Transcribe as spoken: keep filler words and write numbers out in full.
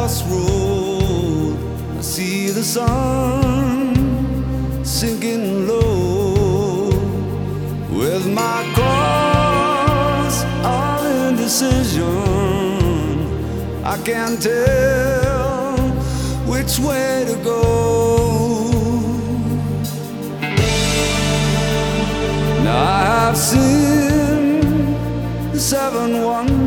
crossroad, I see the sun sinking low. With my cross of indecision, I can't tell which way to go. Now I have seen the seven wonders